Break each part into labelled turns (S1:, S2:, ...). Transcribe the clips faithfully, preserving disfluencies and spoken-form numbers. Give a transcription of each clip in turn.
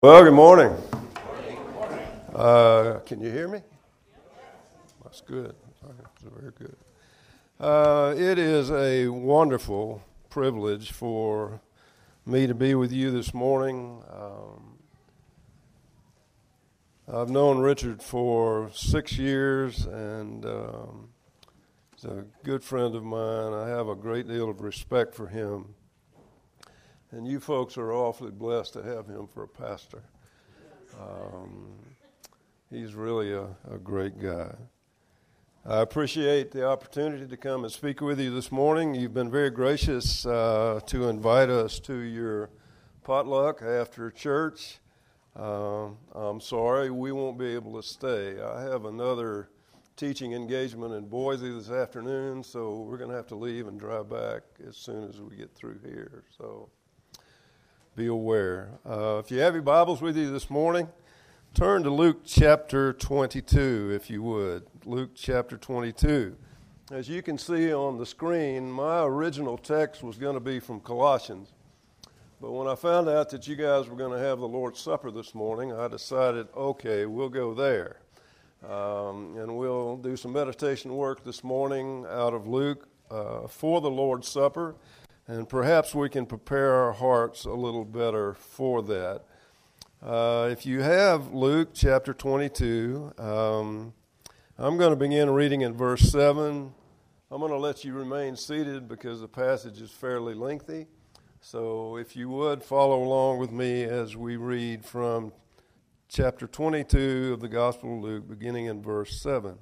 S1: Well, good morning. Uh, can you hear me? That's good. That's very good. Uh, it is a wonderful privilege for me to be with you this morning. Um, I've known Richard for six years, and um, he's a good friend of mine. I have a great deal of respect for him. And you folks are awfully blessed to have him for a pastor. Um, he's really a, a great guy. I appreciate the opportunity to come and speak with you this morning. You've been very gracious uh, to invite us to your potluck after church. Uh, I'm sorry, we won't be able to stay. I have another teaching engagement in Boise this afternoon, so we're going to have to leave and drive back as soon as we get through here. So be aware. Uh, if you have your Bibles with you this morning, turn to Luke chapter twenty-two, if you would. Luke chapter twenty-two. As you can see on the screen, my original text was going to be from Colossians. But when I found out that you guys were going to have the Lord's Supper this morning, I decided, okay, we'll go there. Um, and we'll do some meditation work this morning out of Luke uh, for the Lord's Supper. And perhaps we can prepare our hearts a little better for that. Uh, if you have Luke chapter twenty-two, um, I'm going to begin reading in verse seven. I'm going to let you remain seated because the passage is fairly lengthy. So if you would, follow along with me as we read from chapter twenty-two of the Gospel of Luke, beginning in verse seven.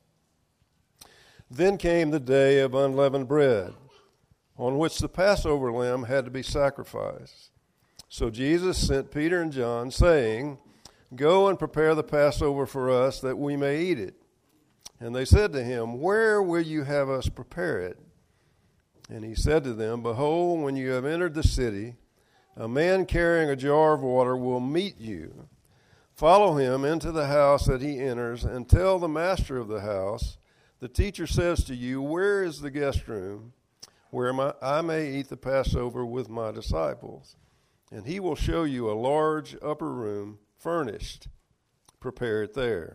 S1: Then came the day of unleavened bread, on which the Passover lamb had to be sacrificed. So Jesus sent Peter and John, saying, "Go and prepare the Passover for us, that we may eat it." And they said to him, "Where will you have us prepare it?" And he said to them, "Behold, when you have entered the city, a man carrying a jar of water will meet you. Follow him into the house that he enters, and tell the master of the house, the teacher says to you, where is the guest room, where my, I may eat the Passover with my disciples? And he will show you a large upper room furnished. Prepare it there."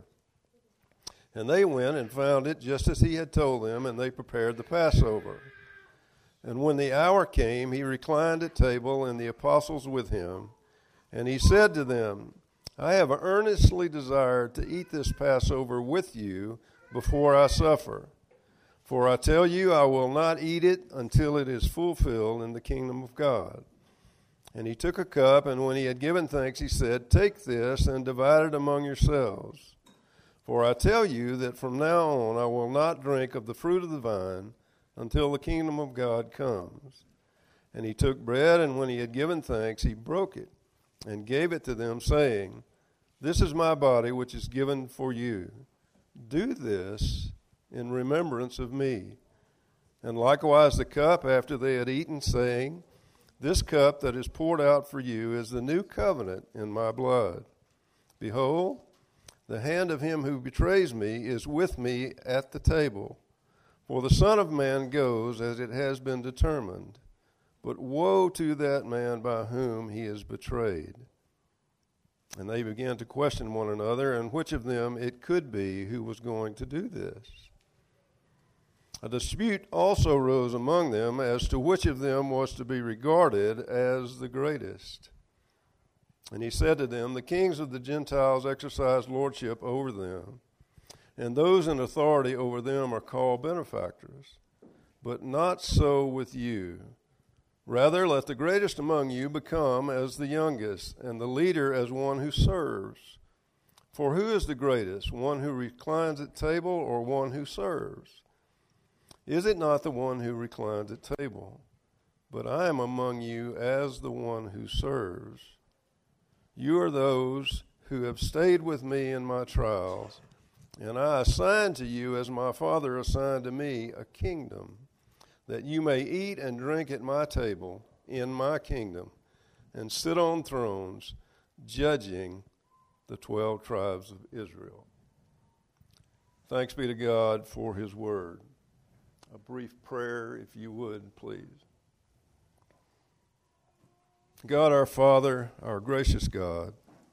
S1: And they went and found it just as he had told them, and they prepared the Passover. And when the hour came, he reclined at table, and the apostles with him. And he said to them, "I have earnestly desired to eat this Passover with you before I suffer. For I tell you, I will not eat it until it is fulfilled in the kingdom of God." And he took a cup, and when he had given thanks, he said, "Take this and divide it among yourselves. For I tell you that from now on I will not drink of the fruit of the vine until the kingdom of God comes." And he took bread, and when he had given thanks, he broke it and gave it to them, saying, "This is my body, which is given for you. Do this in remembrance of me." And likewise the cup after they had eaten, saying, "This cup that is poured out for you is the new covenant in my blood. Behold, the hand of him who betrays me is with me at the table. For the Son of Man goes as it has been determined, but woe to that man by whom he is betrayed." And they began to question one another, and which of them it could be who was going to do this. A dispute also arose among them as to which of them was to be regarded as the greatest. And he said to them, "The kings of the Gentiles exercise lordship over them, and those in authority over them are called benefactors. But not so with you. Rather, let the greatest among you become as the youngest, and the leader as one who serves. For who is the greatest, one who reclines at table or one who serves? Is it not the one who reclines at table? But I am among you as the one who serves. You are those who have stayed with me in my trials, and I assign to you, as my Father assigned to me, a kingdom, that you may eat and drink at my table in my kingdom, and sit on thrones, judging the twelve tribes of Israel." Thanks be to God for his word. A brief prayer, if you would, please. God, our Father, our gracious God,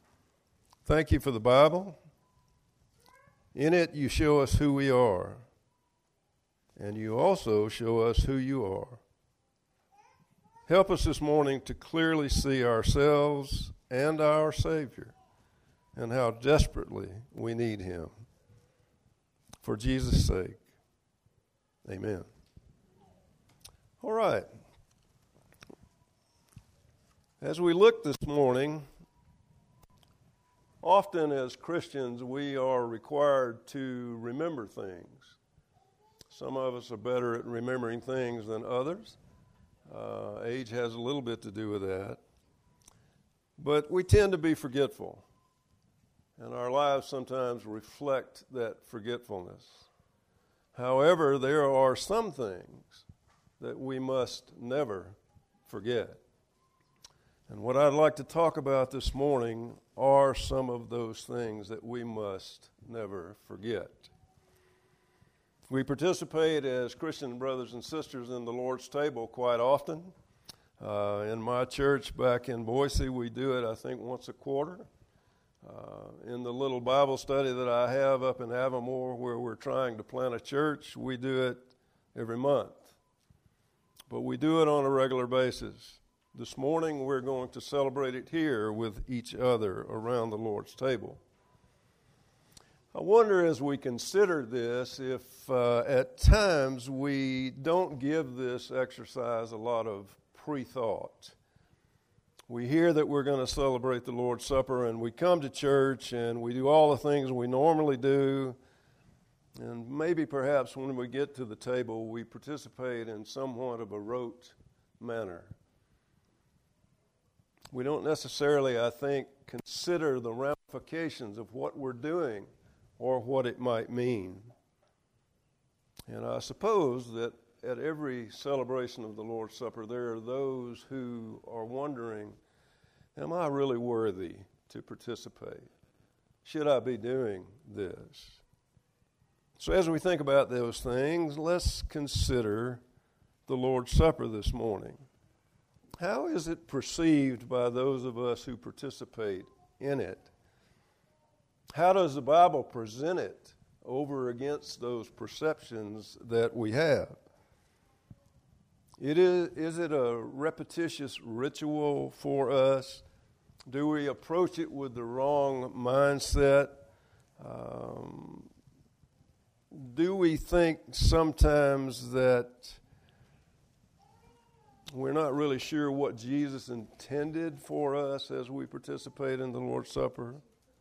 S1: Thank you for the Bible. In it, you show us who we are, and you also show us who you are. Help us this morning to clearly see ourselves and our Savior and how desperately we need him. For Jesus' sake, amen. All right. As we look this morning, often as Christians we are required to remember things. Some of us are better at remembering things than others. Uh, age has a little bit to do with that. But we tend to be forgetful, and our lives sometimes reflect that forgetfulness. However, there are some things that we must never forget. And what I'd like to talk about this morning are some of those things that we must never forget. We participate as Christian brothers and sisters in the Lord's table quite often. Uh, in my church back in Boise, we do it, I think, once a quarter. Uh, in the little Bible study that I have up in Avamore where we're trying to plant a church, we do it every month. But we do it on a regular basis. This morning, we're going to celebrate it here with each other around the Lord's table. I wonder as we consider this if uh, at times we don't give this exercise a lot of pre-thought. We hear that we're going to celebrate the Lord's Supper, and we come to church and we do all the things we normally do, and maybe perhaps when we get to the table we participate in somewhat of a rote manner. We don't necessarily, I think, consider the ramifications of what we're doing or what it might mean. And I suppose that at every celebration of the Lord's Supper, there are those who are wondering, am I really worthy to participate? Should I be doing this? So as we think about those things, let's consider the Lord's Supper this morning. How is it perceived by those of us who participate in it? How does the Bible present it over against those perceptions that we have? It is, is it a repetitious ritual for us? Do we approach it with the wrong mindset? Um, do we think sometimes that we're not really sure what Jesus intended for us as we participate in the Lord's Supper?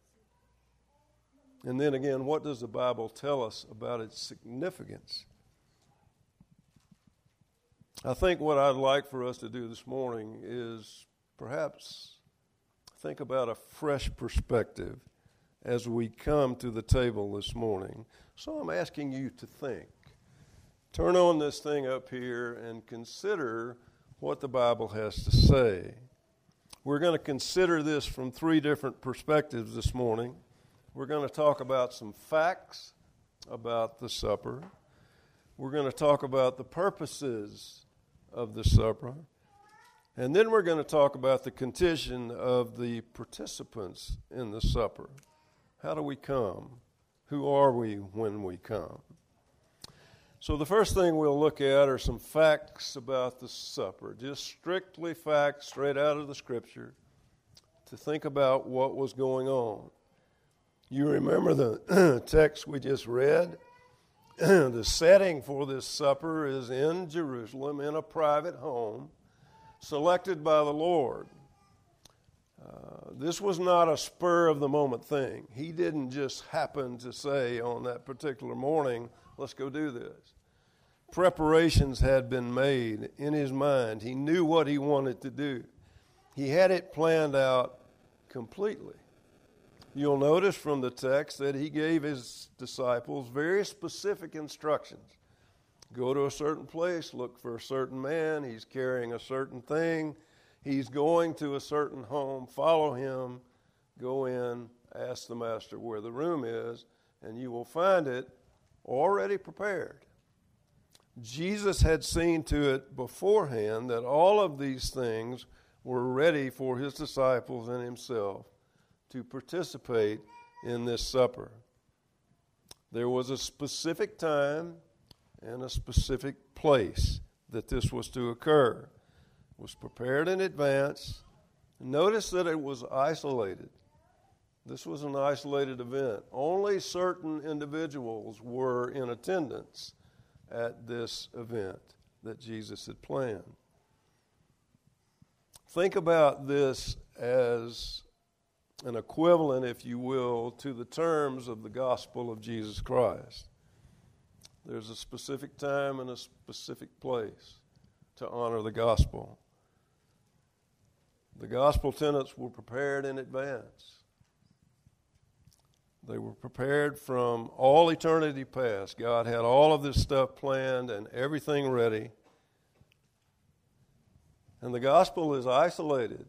S1: And then again, what does the Bible tell us about its significance? I think what I'd like for us to do this morning is perhaps think about a fresh perspective as we come to the table this morning. So I'm asking you to think. Turn on this thing up here and consider what the Bible has to say. We're going to consider this from three different perspectives this morning. We're going to talk about some facts about the supper. We're going to talk about the purposes of the supper. And then we're going to talk about the condition of the participants in the supper. How do we come? Who are we when we come? So the first thing we'll look at are some facts about the supper, just strictly facts straight out of the Scripture to think about what was going on. You remember the text we just read? The setting for this supper is in Jerusalem in a private home selected by the Lord. Uh, this was not a spur-of-the-moment thing. He didn't just happen to say on that particular morning, let's go do this. Preparations had been made in his mind. He knew what he wanted to do. He had it planned out completely. You'll notice from the text that he gave his disciples very specific instructions. Go to a certain place, look for a certain man, he's carrying a certain thing, he's going to a certain home, follow him, go in, ask the master where the room is, and you will find it already prepared. Jesus had seen to it beforehand that all of these things were ready for his disciples and himself to participate in this supper. There was a specific time and a specific place that this was to occur. It was prepared in advance. Notice that it was isolated. This was an isolated event. Only certain individuals were in attendance at this event that Jesus had planned. Think about this as an equivalent, if you will, to the terms of the gospel of Jesus Christ. There's a specific time and a specific place to honor the gospel. The gospel tenets were prepared in advance. They were prepared from all eternity past. God had all of this stuff planned and everything ready. And the gospel is isolated.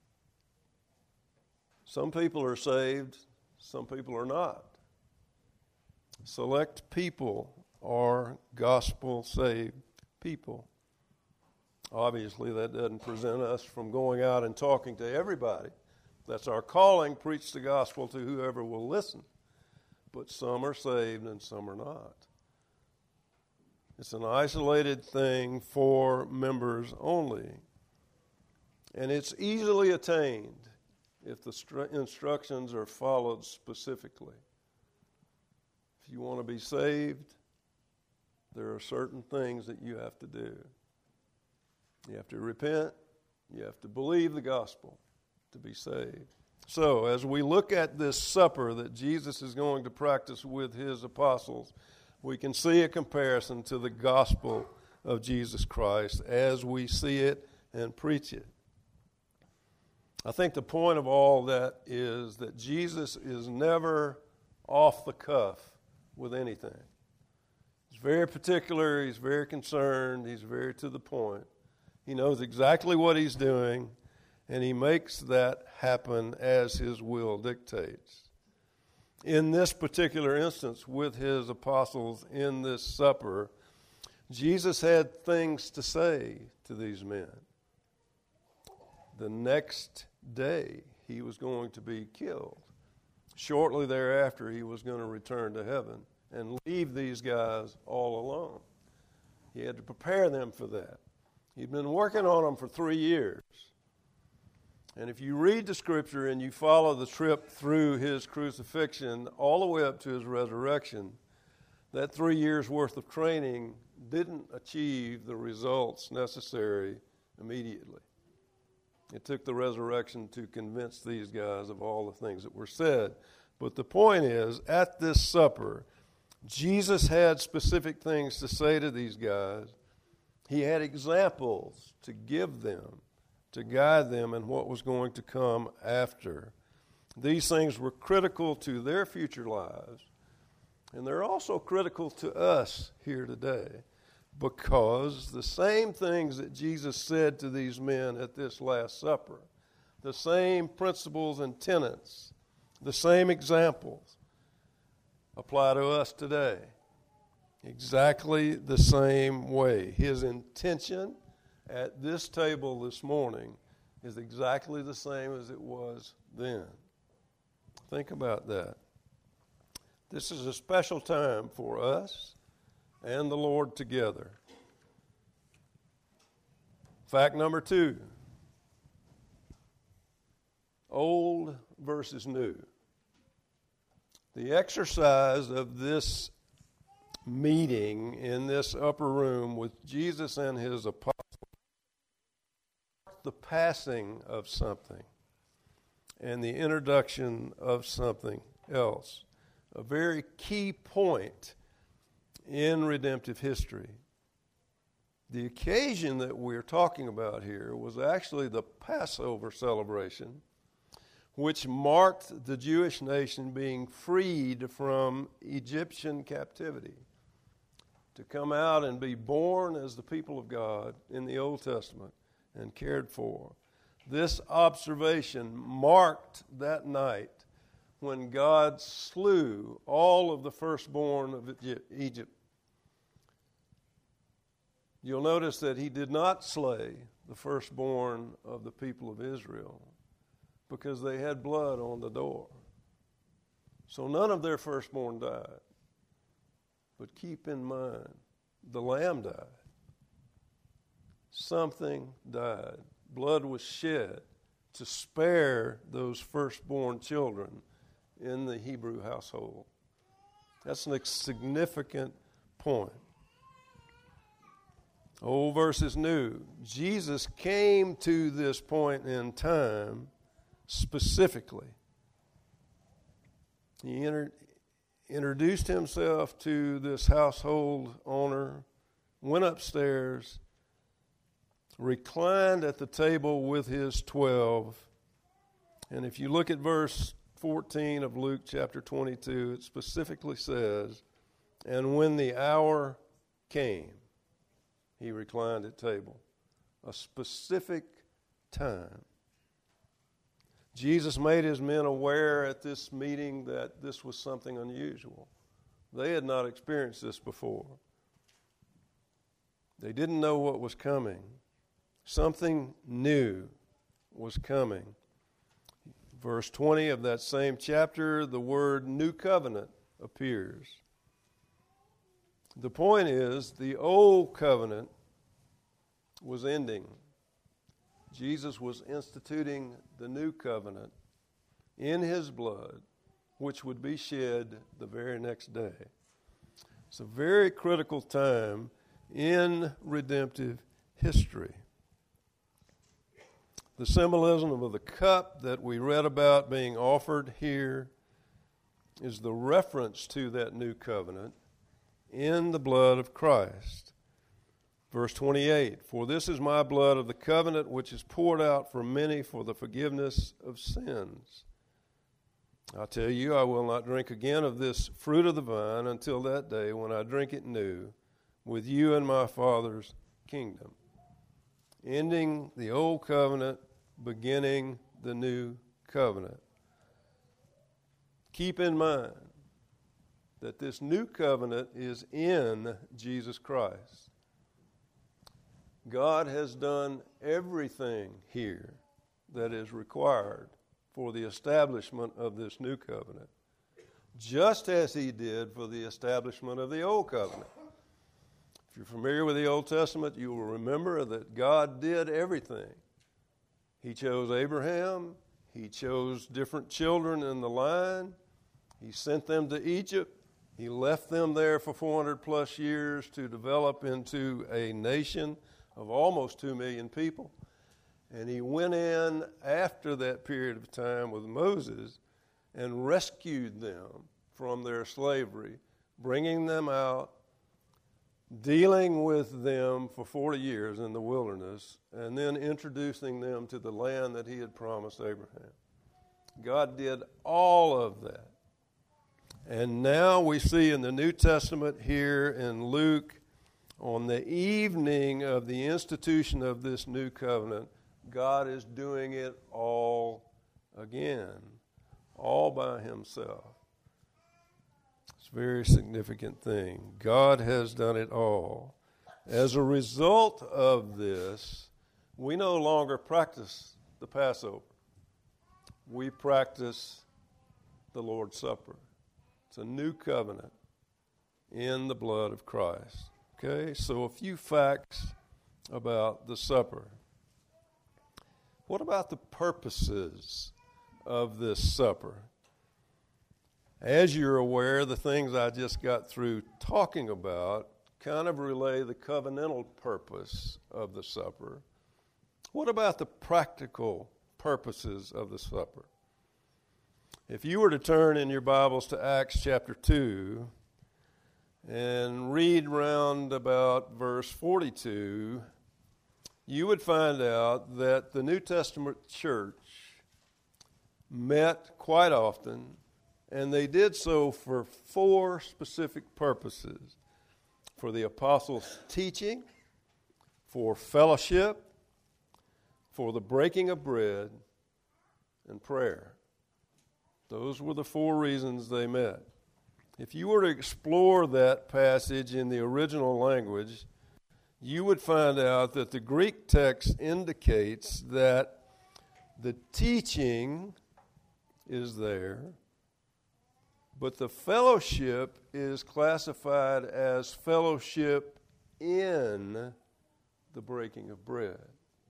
S1: Some people are saved, some people are not. Select people are gospel-saved people. Obviously, that doesn't prevent us from going out and talking to everybody. That's our calling, preach the gospel to whoever will listen. But some are saved and some are not. It's an isolated thing for members only. And it's easily attained if the stru- instructions are followed specifically. If you want to be saved, there are certain things that you have to do. You have to repent. You have to believe the gospel to be saved. So, as we look at this supper that Jesus is going to practice with his apostles, we can see a comparison to the gospel of Jesus Christ as we see it and preach it. I think the point of all that is that Jesus is never off the cuff with anything. He's very particular, he's very concerned, he's very to the point. He knows exactly what he's doing, and he makes that happen as his will dictates. In this particular instance with his apostles in this supper, Jesus had things to say to these men. The next day, he was going to be killed. Shortly thereafter, he was going to return to heaven and leave these guys all alone. He had to prepare them for that. He'd been working on them for three years. And if you read the scripture and you follow the trip through his crucifixion all the way up to his resurrection, that three years' worth of training didn't achieve the results necessary immediately. It took the resurrection to convince these guys of all the things that were said. But the point is, at this supper, Jesus had specific things to say to these guys. He had examples to give them, to guide them in what was going to come after. These things were critical to their future lives, and they're also critical to us here today, because the same things that Jesus said to these men at this Last Supper, the same principles and tenets, the same examples apply to us today. Exactly the same way. His intention at this table this morning is exactly the same as it was then. Think about that. This is a special time for us and the Lord together. Fact number two, old versus new. The exercise of this meeting in this upper room with Jesus and his apostles, the passing of something and the introduction of something else. A very key point in redemptive history. The occasion that we're talking about here was actually the Passover celebration, which marked the Jewish nation being freed from Egyptian captivity, to come out and be born as the people of God in the Old Testament and cared for. This observation marked that night when God slew all of the firstborn of Egypt. You'll notice that he did not slay the firstborn of the people of Israel. because they had blood on the door. So none of their firstborn died. But keep in mind, the lamb died. Something died. Blood was shed to spare those firstborn children in the Hebrew household. That's a significant point. Old versus new. Jesus came to this point in time specifically. He entered, introduced himself to this household owner, went upstairs, reclined at the table with his twelve. And if you look at verse fourteen of Luke chapter twenty-two, it specifically says, and when the hour came, he reclined at table. A specific time. Jesus made his men aware at this meeting that this was something unusual. They had not experienced this before. They didn't know what was coming. Something new was coming. Verse twenty of that same chapter, the word new covenant appears. The point is, the old covenant was ending. Jesus was instituting the new covenant in his blood, which would be shed the very next day. It's a very critical time in redemptive history. The symbolism of the cup that we read about being offered here is the reference to that new covenant in the blood of Christ. Verse twenty-eight, for this is my blood of the covenant which is poured out for many for the forgiveness of sins. I tell you, I will not drink again of this fruit of the vine until that day when I drink it new with you in my Father's kingdom. Ending the old covenant, beginning the new covenant. Keep in mind that this new covenant is in Jesus Christ. God has done everything here that is required for the establishment of this new covenant, just as he did for the establishment of the old covenant. If you're familiar with the Old Testament, you will remember that God did everything. He chose Abraham. He chose different children in the line. He sent them to Egypt. He left them there for four hundred plus years to develop into a nation of almost two million people. And he went in after that period of time with Moses and rescued them from their slavery, bringing them out, dealing with them for forty years in the wilderness, and then introducing them to the land that he had promised Abraham. God did all of that. And now we see in the New Testament here in Luke, on the evening of the institution of this new covenant, God is doing it all again, all by himself. It's a very significant thing. God has done it all. As a result of this, we no longer practice the Passover. We practice the Lord's Supper. It's a new covenant in the blood of Christ. Okay, so a few facts about the supper. What about the purposes of this supper? As you're aware, the things I just got through talking about kind of relay the covenantal purpose of the supper. What about the practical purposes of the supper? If you were to turn in your Bibles to Acts chapter two, and read round about verse forty-two, you would find out that the New Testament church met quite often, and they did so for four specific purposes: for the apostles' teaching, for fellowship, for the breaking of bread, and prayer. Those were the four reasons they met. If you were to explore that passage in the original language, you would find out that the Greek text indicates that The teaching is there, but the fellowship is classified as fellowship in the breaking of bread,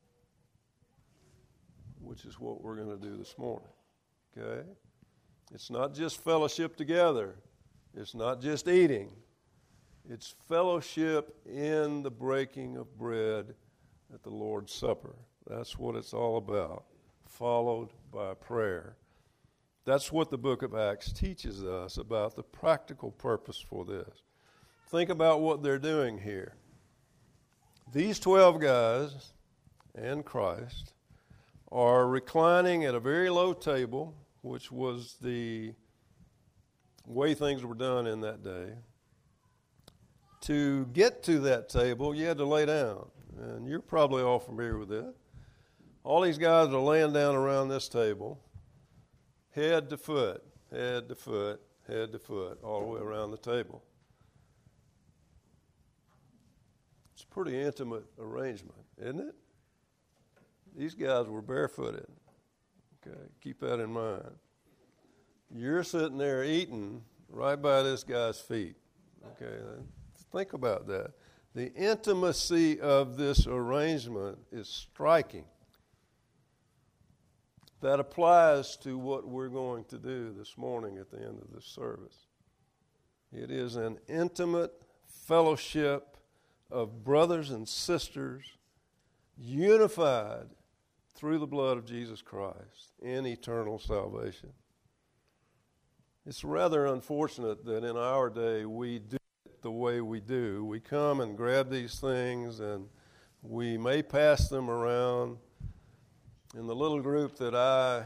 S1: which is what we're going to do this morning. Okay? It's not just fellowship together. It's not just eating. It's fellowship in the breaking of bread at the Lord's Supper. That's what it's all about, followed by prayer. That's what the book of Acts teaches us about the practical purpose for this. Think about what they're doing here. These twelve guys and Christ are reclining at a very low table, which was the way things were done in that day. To get to that table, you had to lay down, and you're probably all familiar with it. All these guys are laying down around this table, head to foot, head to foot, head to foot, all the way around the table. It's a pretty intimate arrangement, isn't it? These guys were barefooted. Okay, keep that in mind. You're sitting there eating right by this guy's feet. Okay, think about that. The intimacy of this arrangement is striking. That applies to what we're going to do this morning at the end of this service. It is an intimate fellowship of brothers and sisters unified through the blood of Jesus Christ in eternal salvation. It's rather unfortunate that in our day we do it the way we do. We come and grab these things and we may pass them around. In the little group that I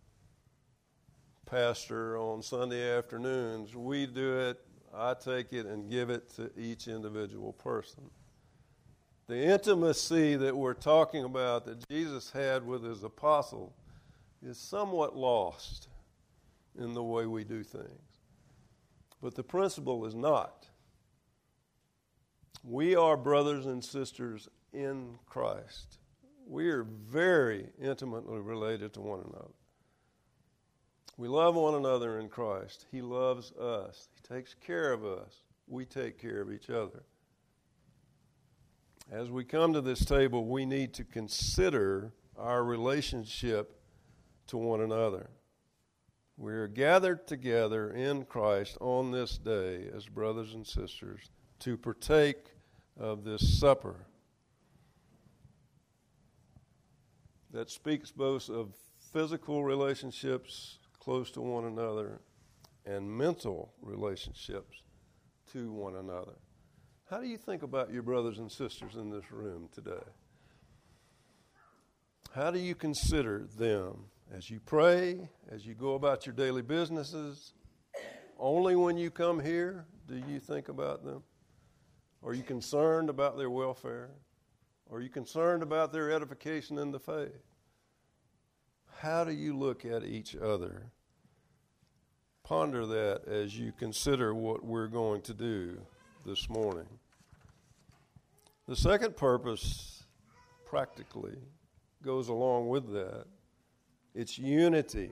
S1: pastor on Sunday afternoons, we do it, I take it and give it to each individual person. The intimacy that we're talking about that Jesus had with his apostle is somewhat lost in the way we do things. But the principle is not. We are brothers and sisters in Christ. We are very intimately related to one another. We love one another in Christ. He loves us. He takes care of us. We take care of each other. As we come to this table, we need to consider our relationship to one another. We are gathered together in Christ on this day as brothers and sisters to partake of this supper that speaks both of physical relationships close to one another and mental relationships to one another. How do you think about your brothers and sisters in this room today? How do you consider them as you pray, as you go about your daily businesses? Only when you come here do you think about them? Are you concerned about their welfare? Are you concerned about their edification in the faith? How do you look at each other? Ponder that as you consider what we're going to do this morning. The second purpose, practically, goes along with that. It's unity.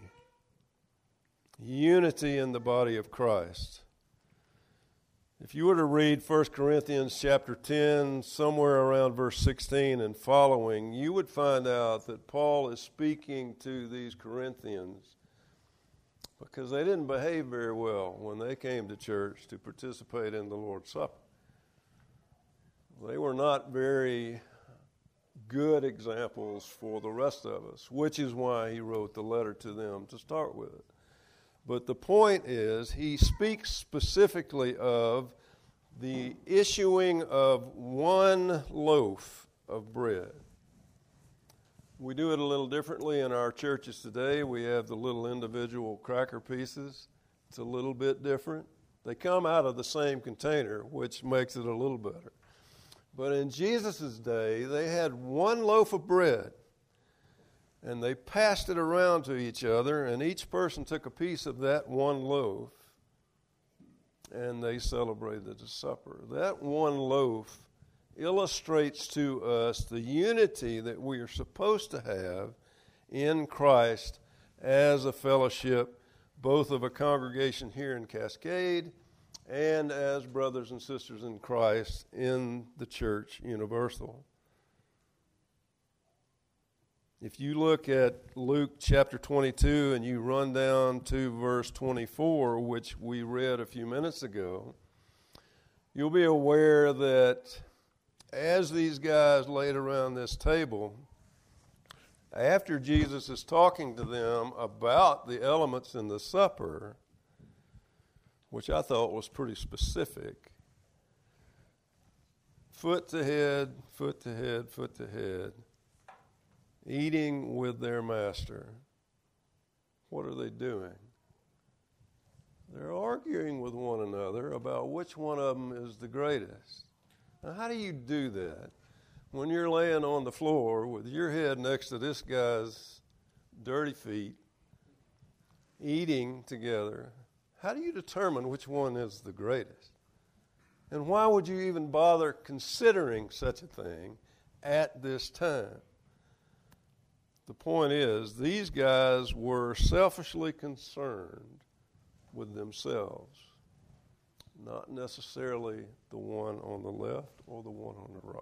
S1: Unity in the body of Christ. If you were to read First Corinthians chapter ten, somewhere around verse sixteen and following, you would find out that Paul is speaking to these Corinthians because they didn't behave very well when they came to church to participate in the Lord's Supper. They were not very good examples for the rest of us, which is why he wrote the letter to them to start with. But the point is, he speaks specifically of the issuing of one loaf of bread. We do it a little differently in our churches today. We have the little individual cracker pieces. It's a little bit different. They come out of the same container, which makes it a little better. But in Jesus' day, they had one loaf of bread. And they passed it around to each other, and each person took a piece of that one loaf, and they celebrated the supper. That one loaf illustrates to us the unity that we are supposed to have in Christ as a fellowship, both of a congregation here in Cascade and as brothers and sisters in Christ in the church universal. If you look at Luke chapter twenty-two and you run down to verse twenty-four, which we read a few minutes ago, you'll be aware that as these guys laid around this table, after Jesus is talking to them about the elements in the supper, which I thought was pretty specific, foot to head, foot to head, foot to head, eating with their master. What are they doing? They're arguing with one another about which one of them is the greatest. Now, how do you do that when you're laying on the floor with your head next to this guy's dirty feet, eating together? How do you determine which one is the greatest? And why would you even bother considering such a thing at this time? The point is, these guys were selfishly concerned with themselves, not necessarily the one on the left or the one on the right.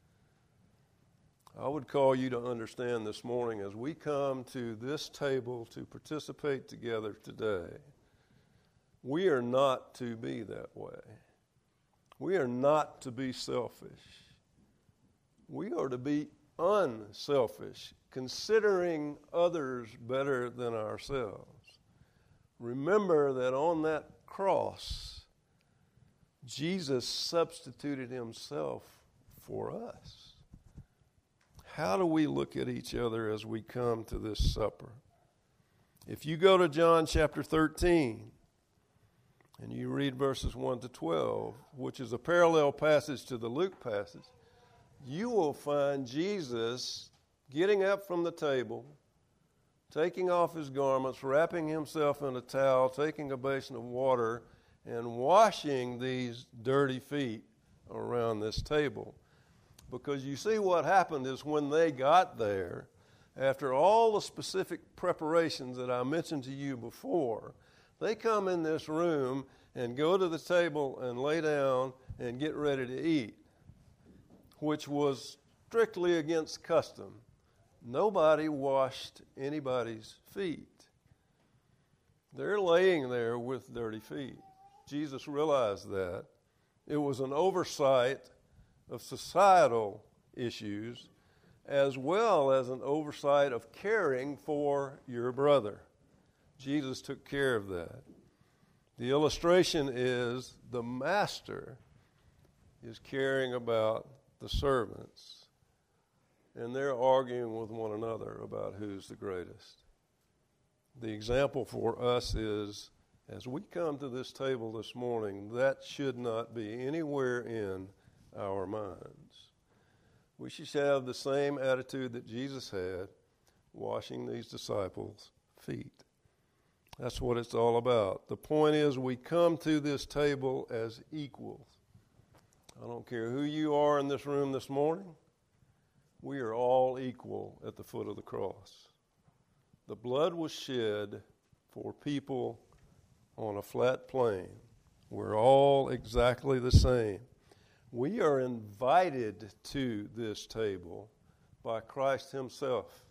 S1: I would call you to understand this morning, as we come to this table to participate together today, we are not to be that way. We are not to be selfish. We are to be unselfish, considering others better than ourselves. Remember that on that cross, Jesus substituted himself for us. How do we look at each other as we come to this supper? If you go to John chapter thirteen, and you read verses one to twelve, which is a parallel passage to the Luke passage, you will find Jesus getting up from the table, taking off his garments, wrapping himself in a towel, taking a basin of water, and washing these dirty feet around this table. Because you see, what happened is when they got there, after all the specific preparations that I mentioned to you before, they come in this room and go to the table and lay down and get ready to eat, which was strictly against custom. Nobody washed anybody's feet. They're laying there with dirty feet. Jesus realized that. It was an oversight of societal issues as well as an oversight of caring for your brother. Jesus took care of that. The illustration is the master is caring about the servants, and they're arguing with one another about who's the greatest. The example for us is, as we come to this table this morning, that should not be anywhere in our minds. We should have the same attitude that Jesus had, washing these disciples' feet. That's what it's all about. The point is, we come to this table as equals. I don't care who you are in this room this morning. We are all equal at the foot of the cross. The blood was shed for people on a flat plain. We're all exactly the same. We are invited to this table by Christ himself.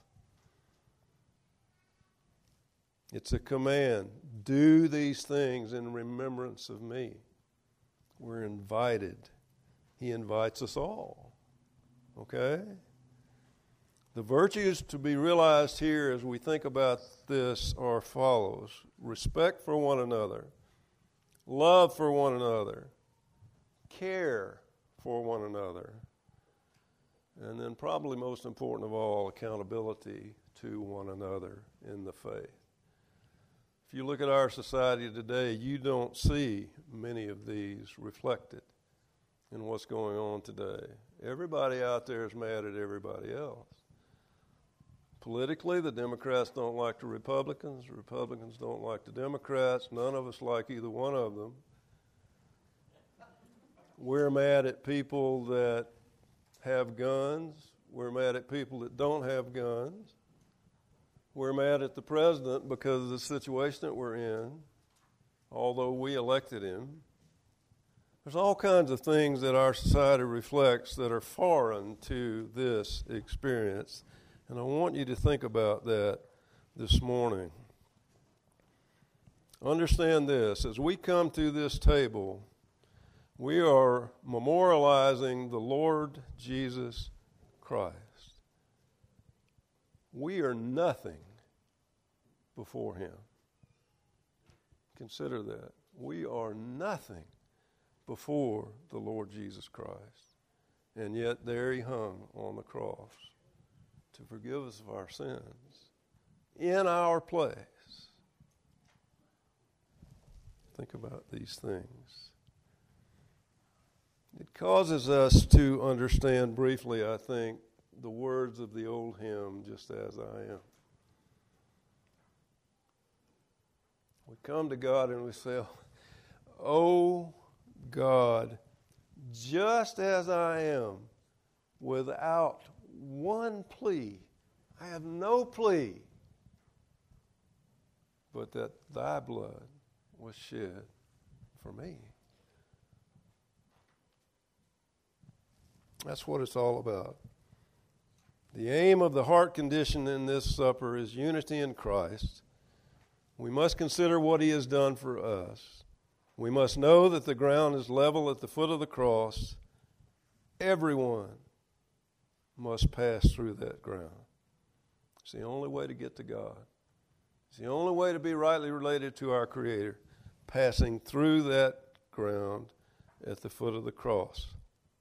S1: It's a command. Do these things in remembrance of me. We're invited. He invites us all. Okay? The virtues to be realized here as we think about this are follows: respect for one another, love for one another, care for one another, and then probably most important of all, accountability to one another in the faith. If you look at our society today, you don't see many of these reflected in what's going on today. Everybody out there is mad at everybody else. Politically, the Democrats don't like the Republicans. The Republicans don't like the Democrats. None of us like either one of them. We're mad at people that have guns. We're mad at people that don't have guns. We're mad at the president because of the situation that we're in, although we elected him. There's all kinds of things that our society reflects that are foreign to this experience, and I want you to think about that this morning. Understand this, as we come to this table, we are memorializing the Lord Jesus Christ. We are nothing before him. Consider that. We are nothing before the Lord Jesus Christ. And yet there he hung on the cross to forgive us of our sins in our place. Think about these things. It causes us to understand briefly, I think, the words of the old hymn, Just As I Am. We come to God and we say, oh God, just as I am, without one plea, I have no plea, but that thy blood was shed for me. That's what it's all about. The aim of the heart condition in this supper is unity in Christ. We must consider what he has done for us. We must know that the ground is level at the foot of the cross. Everyone must pass through that ground. It's the only way to get to God. It's the only way to be rightly related to our Creator, passing through that ground at the foot of the cross.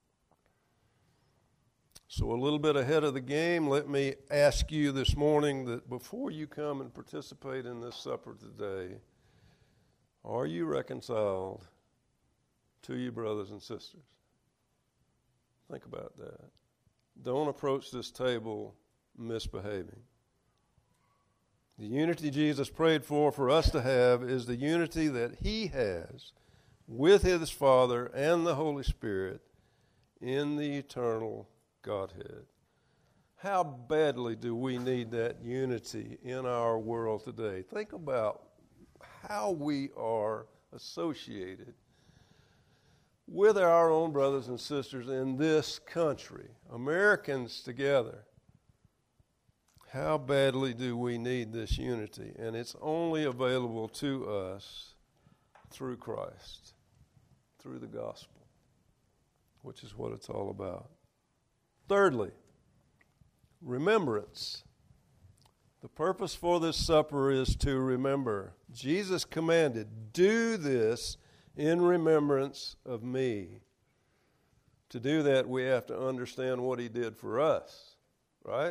S1: So a little bit ahead of the game, let me ask you this morning that before you come and participate in this supper today, are you reconciled to your brothers and sisters? Think about that. Don't approach this table misbehaving. The unity Jesus prayed for for us to have is the unity that he has with his Father and the Holy Spirit in the eternal Godhead. How badly do we need that unity in our world today? Think about how we are associated with our own brothers and sisters in this country, Americans together. How badly do we need this unity? And it's only available to us through Christ, through the gospel, which is what it's all about. Thirdly, remembrance. The purpose for this supper is to remember. Jesus commanded, do this in remembrance of me. To do that, we have to understand what he did for us, right?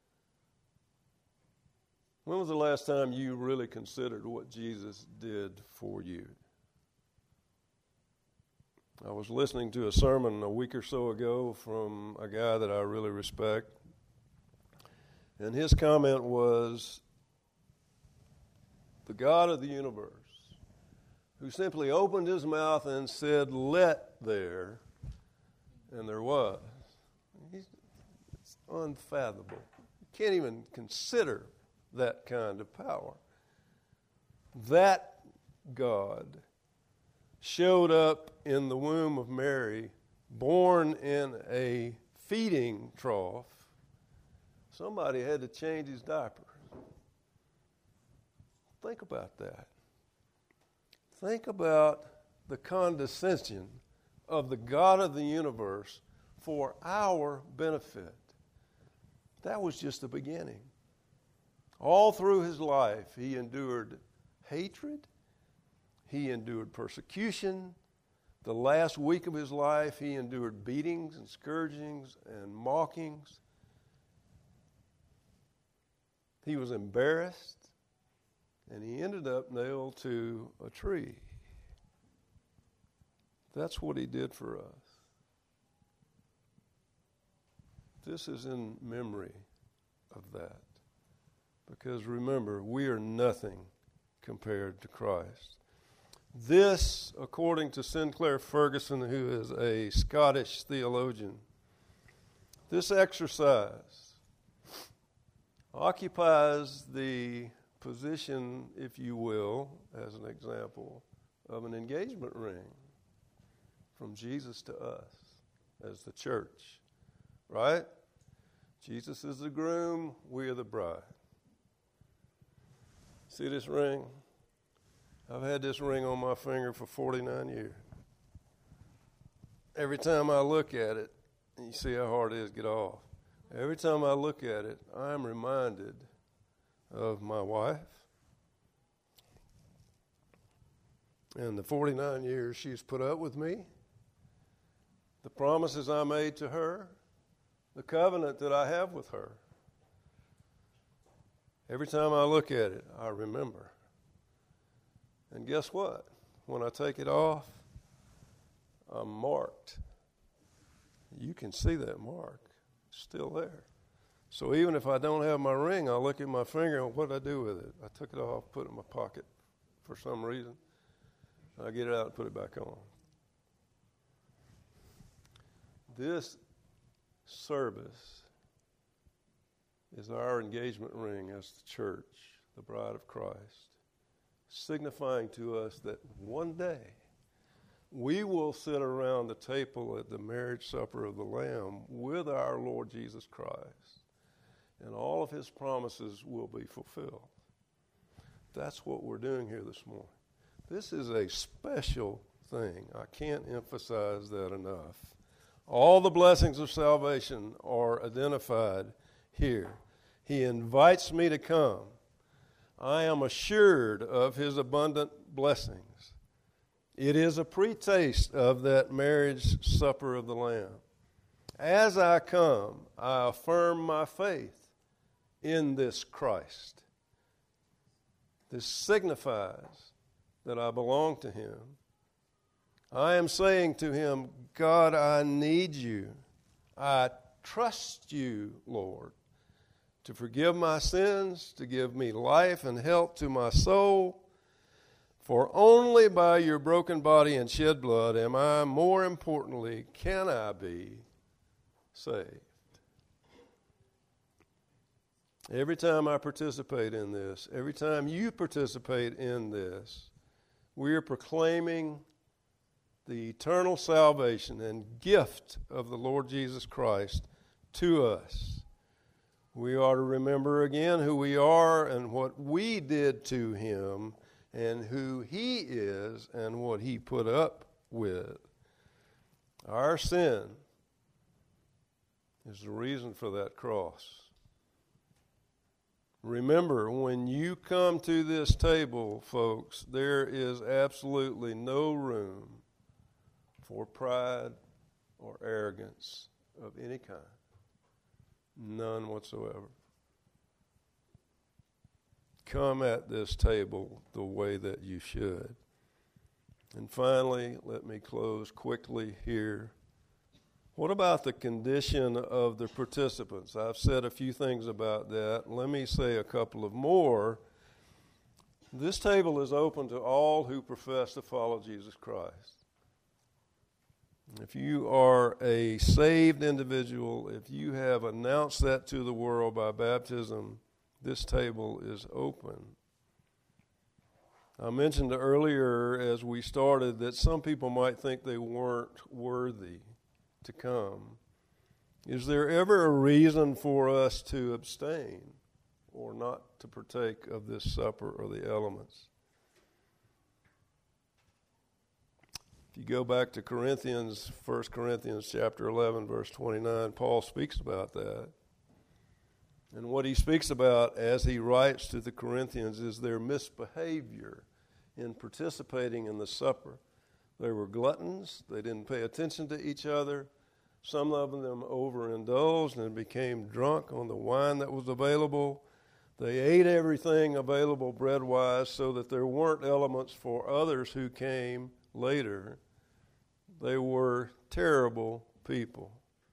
S1: When was the last time you really considered what Jesus did for you? I was listening to a sermon a week or so ago from a guy that I really respect. And his comment was, the God of the universe, who simply opened his mouth and said, let there, and there was. It's unfathomable. You can't even consider that kind of power. That God showed up in the womb of Mary, born in a feeding trough. Somebody had to change his diaper. Think about that. Think about the condescension of the God of the universe for our benefit. That was just the beginning. All through his life, he endured hatred. He endured persecution. The last week of his life, he endured beatings and scourgings and mockings. He was embarrassed, and he ended up nailed to a tree. That's what he did for us. This is in memory of that. Because remember, we are nothing compared to Christ. This, according to Sinclair Ferguson, who is a Scottish theologian, this exercise occupies the position, if you will, as an example, of an engagement ring from Jesus to us as the church, right? Jesus is the groom, we are the bride. See this ring? I've had this ring on my finger for forty-nine years. Every time I look at it, you see how hard it is to get off. Every time I look at it, I am reminded of my wife and the forty-nine years she's put up with me, the promises I made to her, the covenant that I have with her. Every time I look at it, I remember. And guess what? When I take it off, I'm marked. You can see that mark. It's still there. So even if I don't have my ring, I'll look at my finger and what did I do with it? I took it off, put it in my pocket for some reason. I get it out and put it back on. This service is our engagement ring as the church, the bride of Christ, signifying to us that one day we will sit around the table at the marriage supper of the Lamb with our Lord Jesus Christ, and all of his promises will be fulfilled. That's what we're doing here this morning. This is a special thing. I can't emphasize that enough. All the blessings of salvation are identified here. He invites me to come. I am assured of his abundant blessings. It is a pre-taste of that marriage supper of the Lamb. As I come, I affirm my faith in this Christ. This signifies that I belong to him. I am saying to him, God, I need you. I trust you, Lord, to forgive my sins, to give me life and health to my soul. For only by your broken body and shed blood am I, more importantly, can I be saved. Every time I participate in this, every time you participate in this, we are proclaiming the eternal salvation and gift of the Lord Jesus Christ to us. We are to remember again who we are and what we did to him and who he is and what he put up with. Our sin is the reason for that cross. Remember, when you come to this table, folks, there is absolutely no room for pride or arrogance of any kind. None whatsoever. Come at this table the way that you should. And finally, let me close quickly here. What about the condition of the participants? I've said a few things about that. Let me say a couple of more. This table is open to all who profess to follow Jesus Christ. If you are a saved individual, if you have announced that to the world by baptism, this table is open. I mentioned earlier as we started that some people might think they weren't worthy to come. Is there ever a reason for us to abstain or not to partake of this supper or the elements? If you go back to Corinthians, First Corinthians chapter eleven, verse twenty-nine, Paul speaks about that. And what he speaks about as he writes to the Corinthians is their misbehavior in participating in the supper. They were gluttons. They didn't pay attention to each other. Some of them overindulged and became drunk on the wine that was available. They ate everything available bread-wise so that there weren't elements for others who came later. They were terrible people.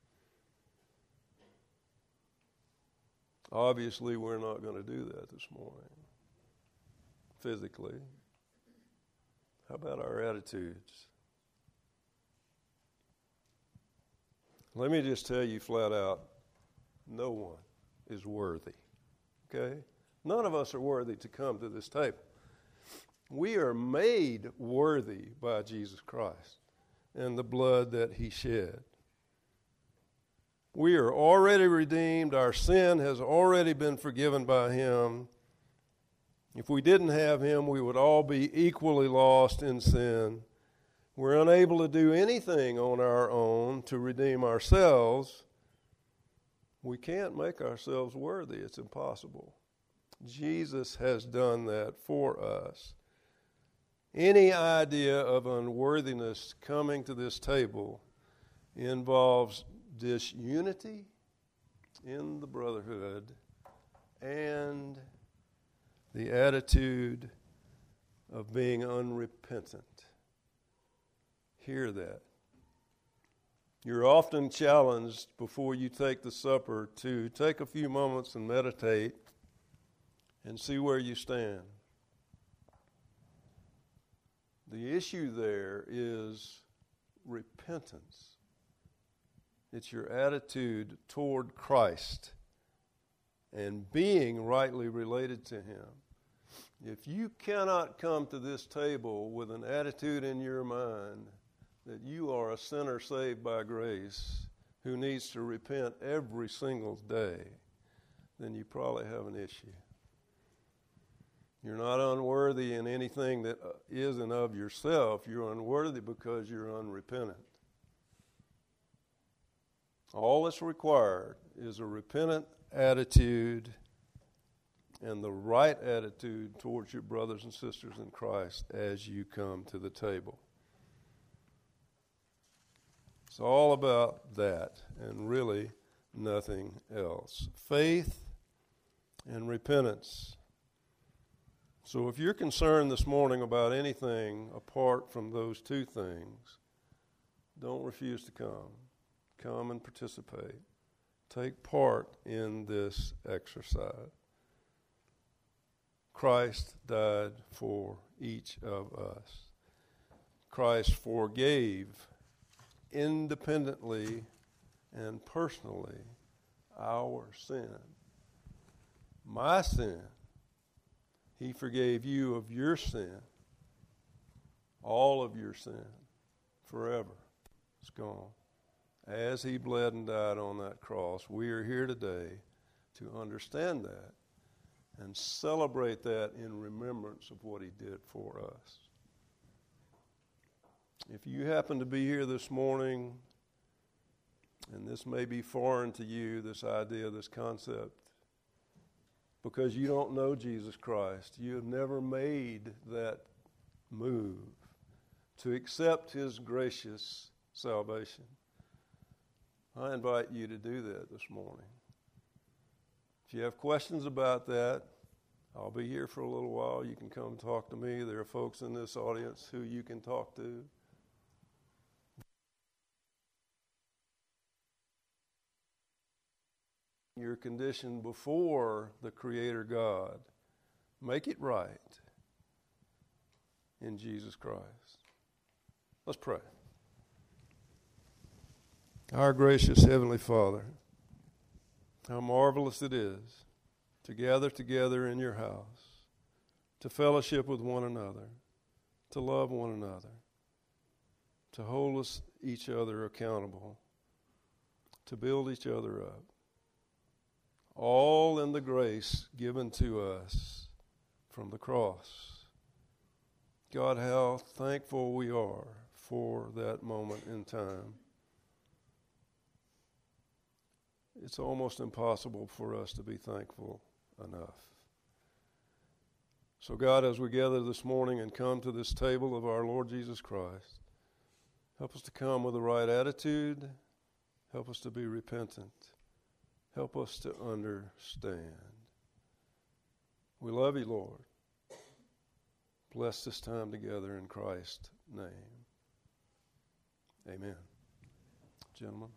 S1: Obviously, we're not going to do that this morning, physically. How about our attitudes? Let me just tell you flat out, no one is worthy okay? None of us are worthy to come to this table. We are made worthy by Jesus Christ and the blood that he shed. We are already redeemed. Our sin has already been forgiven by him. If we didn't have him, we would all be equally lost in sin. We're unable to do anything on our own to redeem ourselves. We can't make ourselves worthy. It's impossible. Jesus has done that for us. Any idea of unworthiness coming to this table involves disunity in the brotherhood and the attitude of being unrepentant. Hear that. You're often challenged before you take the supper to take a few moments and meditate and see where you stand. The issue there is repentance. It's your attitude toward Christ and being rightly related to him. If you cannot come to this table with an attitude in your mind that you are a sinner saved by grace who needs to repent every single day, then you probably have an issue. You're not unworthy in anything that isn't of yourself. You're unworthy because you're unrepentant. All that's required is a repentant attitude and the right attitude towards your brothers and sisters in Christ as you come to the table. It's all about that and really nothing else. Faith and repentance. So if you're concerned this morning about anything apart from those two things, don't refuse to come. Come and participate. Take part in this exercise. Christ died for each of us. Christ forgave independently and personally our sin. My sin. He forgave you of your sin, all of your sin, forever. It's gone. As he bled and died on that cross, we are here today to understand that and celebrate that in remembrance of what he did for us. If you happen to be here this morning, and this may be foreign to you, this idea, this concept, because you don't know Jesus Christ, you have never made that move to accept his gracious salvation, I invite you to do that this morning. If you have questions about that, I'll be here for a little while. You can come talk to me. There are folks in this audience who you can talk to. Your condition before the Creator God, make it right in Jesus Christ. Let's pray. Our gracious Heavenly Father, how marvelous it is to gather together in your house, to fellowship with one another, to love one another, to hold us each other accountable, to build each other up. All in the grace given to us from the cross. God, how thankful we are for that moment in time. It's almost impossible for us to be thankful enough. So God, as we gather this morning and come to this table of our Lord Jesus Christ, help us to come with the right attitude. Help us to be repentant. Help us to understand. We love you, Lord. Bless this time together in Christ's name. Amen. Gentlemen.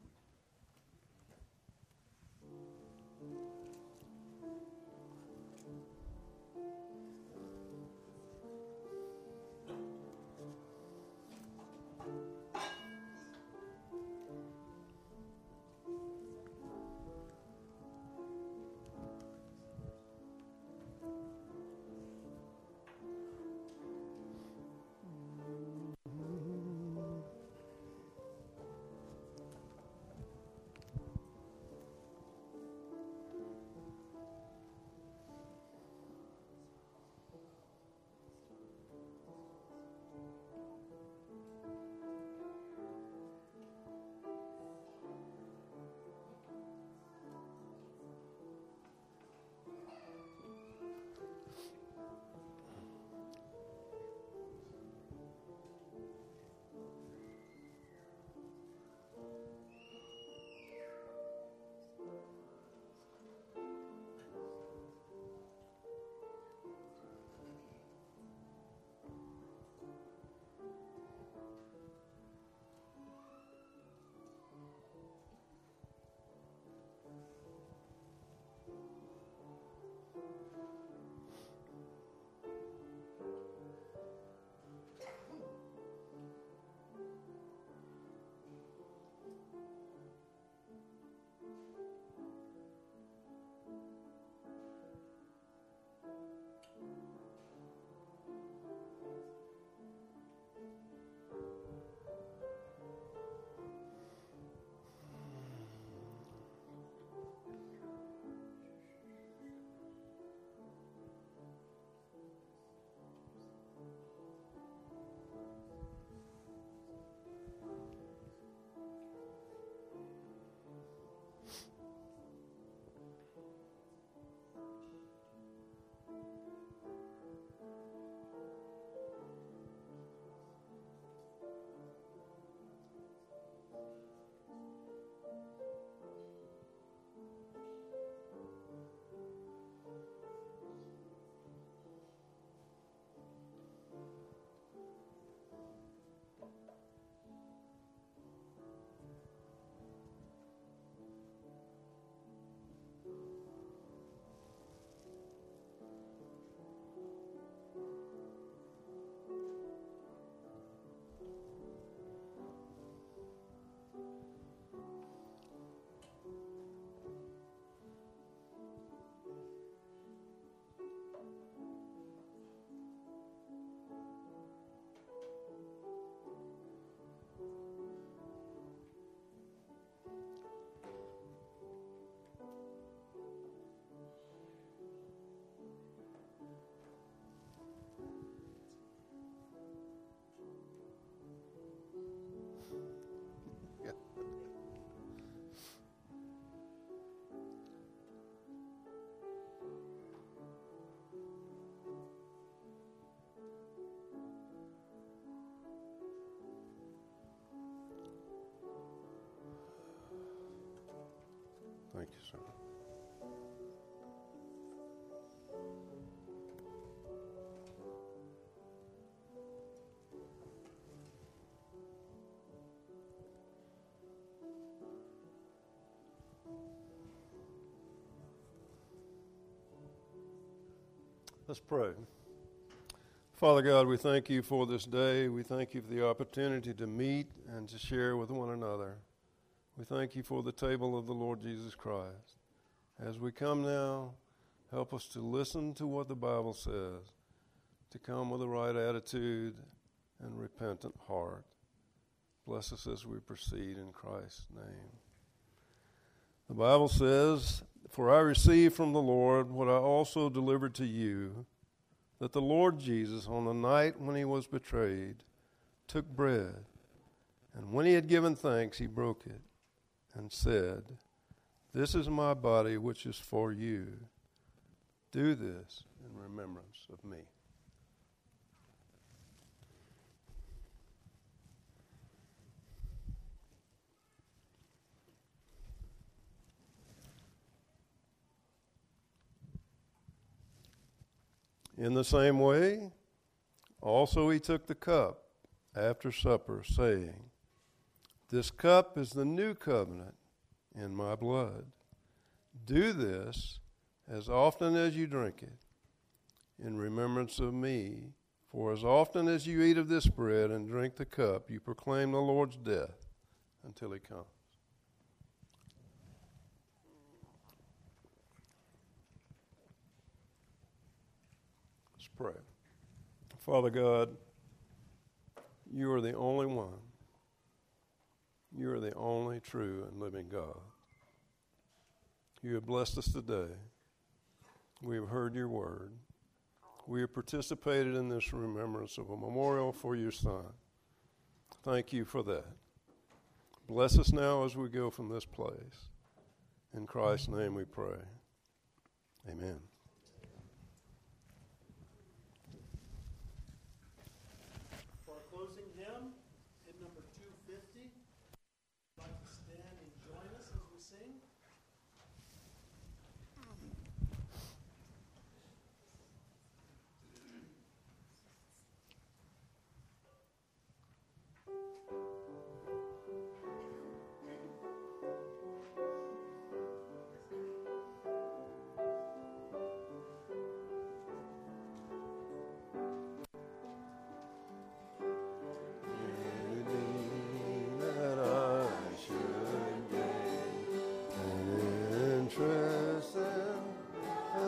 S1: Thank you, sir. Let's pray. Father God, we thank you for this day. We thank you for the opportunity to meet and to share with one another. We thank you for the table of the Lord Jesus Christ. As we come now, help us to listen to what the Bible says, to come with the right attitude and repentant heart. Bless us as we proceed in Christ's name. The Bible says, "For I received from the Lord what I also delivered to you, that the Lord Jesus, on the night when he was betrayed, took bread, and when he had given thanks, he broke it, and said, 'This is my body, which is for you. Do this in remembrance of me.'" In the same way, also he took the cup after supper, saying, "This cup is the new covenant in my blood. Do this as often as you drink it in remembrance of me. For as often as you eat of this bread and drink the cup, you proclaim the Lord's death until he comes." Let's pray. Father God, you are the only one. You are the only true and living God. You have blessed us today. We have heard your word. We have participated in this remembrance of a memorial for your Son. Thank you for that. Bless us now as we go from this place. In Christ's name we pray. Amen.